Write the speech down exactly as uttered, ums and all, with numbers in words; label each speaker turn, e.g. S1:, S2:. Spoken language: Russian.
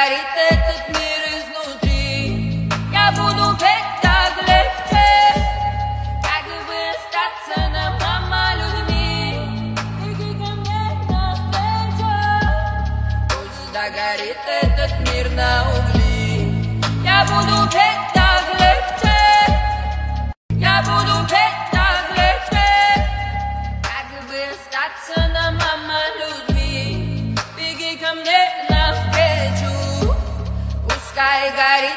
S1: горит этот мир изнутри. Я буду петь так легче, как бы остаться нам, мама, людьми. Иди ко мне навстречу, пусть догорит этот мир на угли. Я буду петь так легче, я буду петь так легче, как бы остаться нам, мама, людьми. Беги ко мне навстречу, пускай горит